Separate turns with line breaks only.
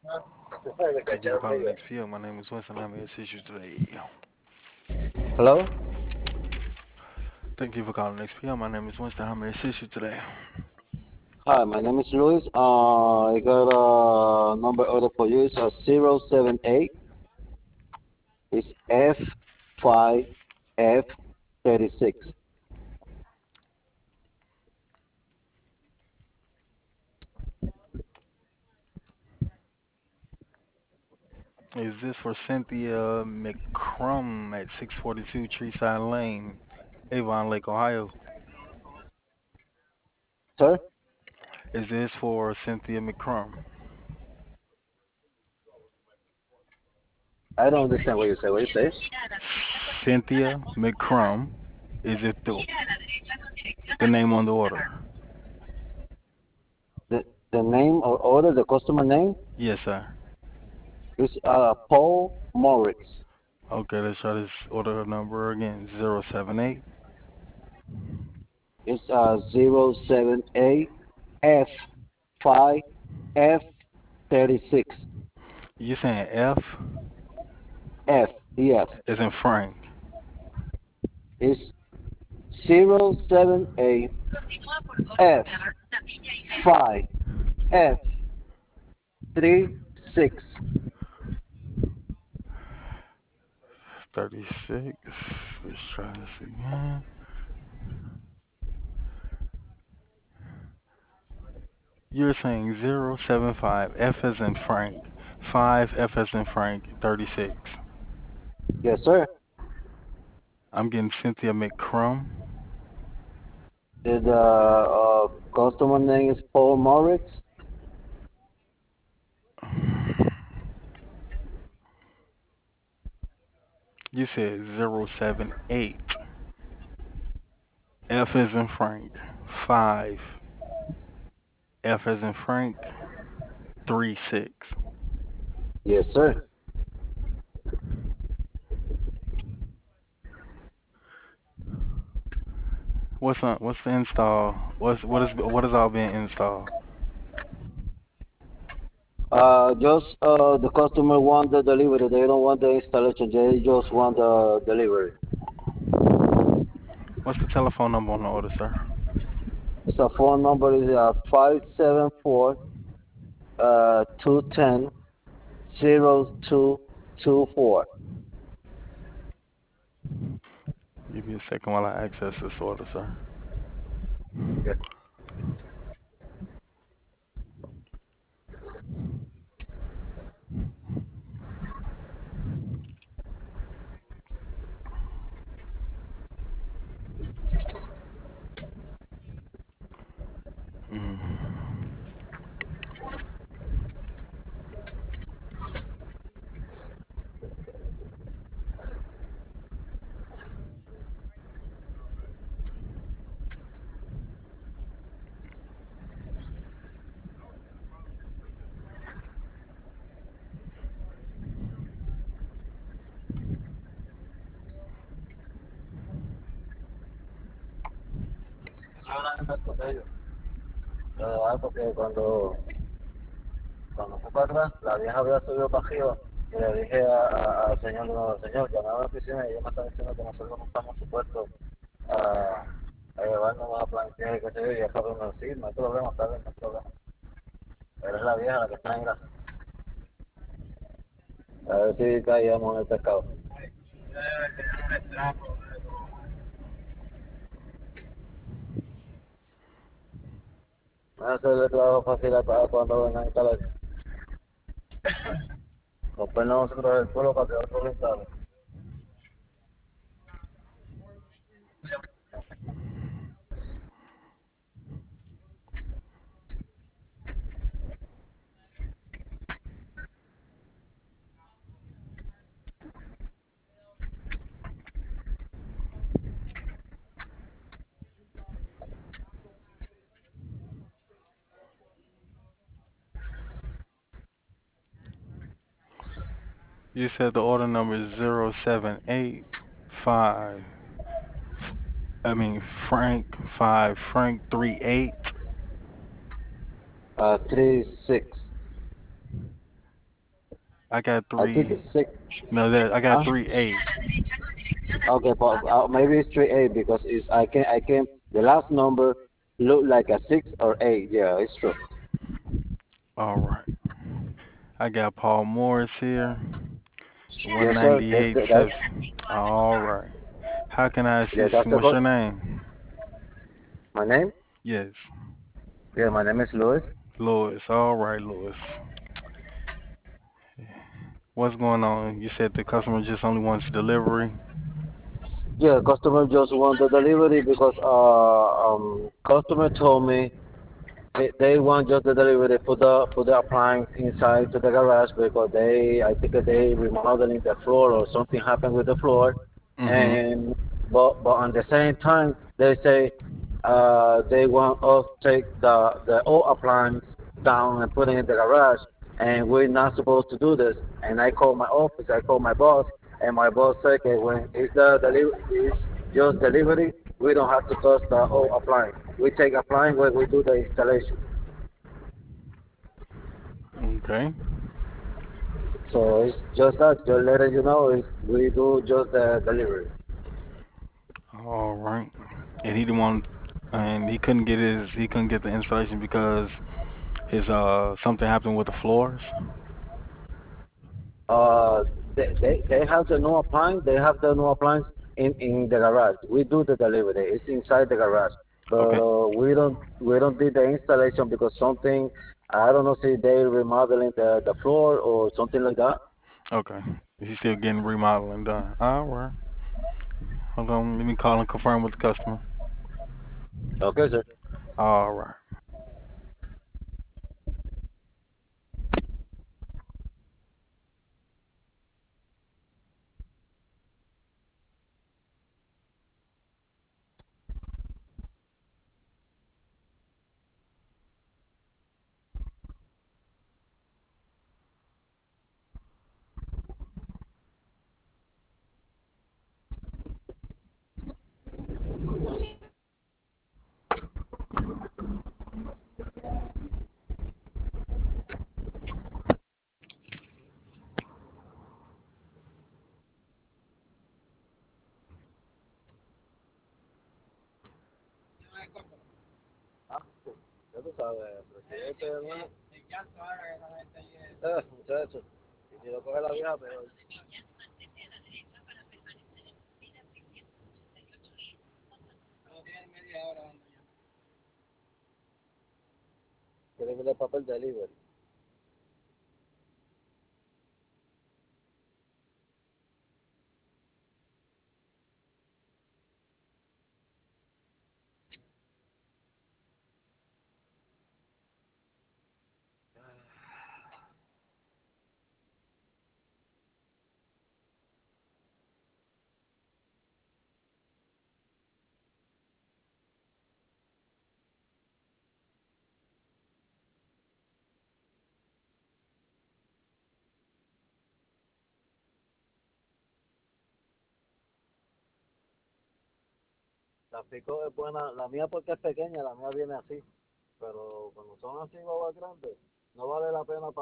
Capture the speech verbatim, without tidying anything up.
Thank you for calling X P L. My name is Winston. I'm here to assist you today.
Hello?
Thank you for calling X P L. My name is Winston. I'm here to assist you today.
Hi, my name is Luis. Uh, I got a number order for you. It's a zero seven eight. It's F five F thirty-six.
Is this for Cynthia McCrum at six forty-two Treeside Lane, Avon Lake, Ohio?
Sir?
Is this for Cynthia McCrum?
I don't understand what you say. What you say?
Cynthia McCrum. Is it the the name on the order?
The, the name or order, the customer name
Yes, sir.
is uh, Paul Moritz.
Okay, let's try this order number again. Zero seven eight.
It's uh, zero seven eight F five F thirty-six.
You saying F
F, E F.
as in Frank?
It's zero seven eight F five F three six.
thirty-six. Let's try this again. You're saying zero seven five F as in Frank, five F as in Frank, thirty-six.
Yes, sir.
I'm getting Cynthia McCrum.
The, the uh, customer name is Paul Moritz.
You said zero seven eight F as in Frank, five F as in Frank, three six.
Yes, sir.
What's on, what's the install? What's what is what is all being installed?
Uh, just uh, the customer want the delivery. They don't want the installation. They just want the delivery.
What's the telephone number on the order, sir?
It's a phone number is uh, five seven four uh, two ten zero two two four.
Give me a second while I access this order, sir. Mm.
Ah, porque cuando, cuando fue para atrás, la vieja había subido para arriba y le dije a- a- al señor, no, señor, llamaba a la oficina y ellos me están diciendo que nosotros no estamos supuestos a, a llevarnos a plantear y qué sé yo, y ella fue a sí, no hay problema, está bien, no hay problema. Pero es la vieja la que está en grasa. A ver si caíamos en el pescado. No hacerle trabajo fácil a para cuando vengan a instalar. Después nosotros el pueblo para que otro lo instale.
You said the order number is zero seven eight five. I mean Frank five Frank three eight.
Uh, three six.
I got
I think
three.
it's six.
No, that I got
Huh?
three A.
Okay, but uh, maybe it's three A because it's I can I can the last number look like a six or eight. Yeah, it's true.
All right. I got Paul Morris here.
Yes, sir. That,
198
that, that,
seven. All right. How can I
yeah,
assist
that's
you?
the
What's
code.
your name?
My name?
Yes.
Yeah, my name is Louis.
Louis. All right, Louis. What's going on? You said the customer just only wants delivery.
Yeah, customer just want the delivery because uh um customer told me they, they want just the delivery put the put the appliance inside to the garage because they I think that they remodeling the floor or something happened with the floor,
Mm-hmm.
and but but at the same time they say uh they want us to take the the old appliance down and put it in the garage, and we're not supposed to do this. And I called my office, I called my boss, and my boss said that when it's the delivery is just delivery, we don't have to touch the old appliance. We take appliance when we do the installation.
Okay.
So it's just that, just letting you know, is we do just the delivery.
All right. And he didn't want, and he couldn't get his, he couldn't get the installation because his uh something happened with the floors.
Uh, they, they, they have the new appliance, they have the new appliance in, in the garage. We do the delivery, it's inside the garage. But
Okay.
uh, we don't we don't do the installation because something, I don't know, see they remodeling the, the floor or something like that.
Okay. He's still getting remodeling done. All right. Hold on. Let me call and confirm with the customer.
Okay, sir.
All right.
Ah, ya tú sabes, presidente, hermano. Eh, muchacho. Y si lo coge la vieja, peor. Quiere ver el papel delivery. La pico es buena, la mía porque es pequeña, la mía viene así. Pero cuando son así, babas grandes, no vale la pena